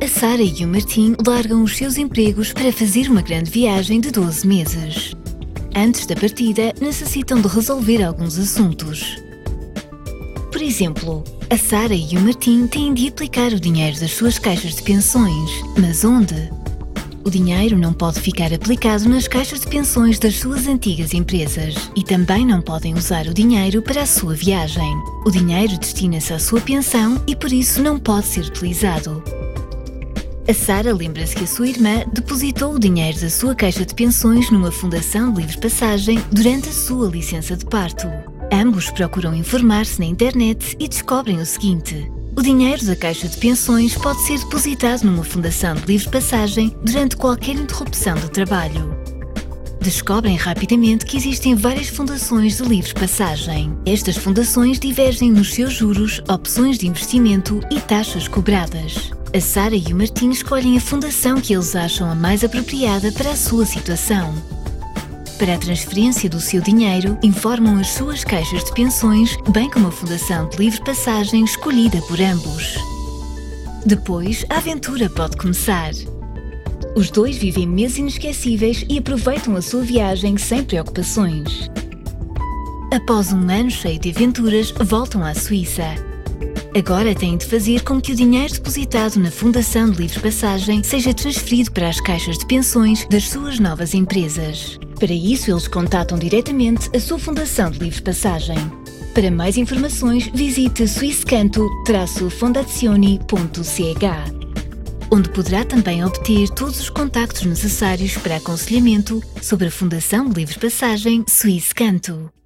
A Sara e o Martim largam os seus empregos para fazer uma grande viagem de 12 meses. Antes da partida, necessitam de resolver alguns assuntos. Por exemplo, a Sara e o Martim têm de aplicar o dinheiro das suas caixas de pensões. Mas onde? O dinheiro não pode ficar aplicado nas caixas de pensões das suas antigas empresas e também não podem usar o dinheiro para a sua viagem. O dinheiro destina-se à sua pensão e por isso não pode ser utilizado. A Sara lembra-se que a sua irmã depositou o dinheiro da sua caixa de pensões numa fundação de livre passagem durante a sua licença de parto. Ambos procuram informar-se na internet e descobrem o seguinte: o dinheiro da caixa de pensões pode ser depositado numa fundação de livre passagem durante qualquer interrupção do trabalho. Descobrem rapidamente que existem várias fundações de livre passagem. Estas fundações divergem nos seus juros, opções de investimento e taxas cobradas. A Sara e o Martim escolhem a fundação que eles acham a mais apropriada para a sua situação. Para a transferência do seu dinheiro, informam as suas caixas de pensões, bem como a fundação de livre passagem escolhida por ambos. Depois, a aventura pode começar. Os dois vivem meses inesquecíveis e aproveitam a sua viagem sem preocupações. Após um ano cheio de aventuras, voltam à Suíça. Agora têm de fazer com que o dinheiro depositado na Fundação de Livre Passagem seja transferido para as caixas de pensões das suas novas empresas. Para isso, eles contatam diretamente a sua Fundação de Livre Passagem. Para mais informações, visite swisscanto-fondazioni.ch, onde poderá também obter todos os contactos necessários para aconselhamento sobre a Fundação de Livre Passagem Swisscanto.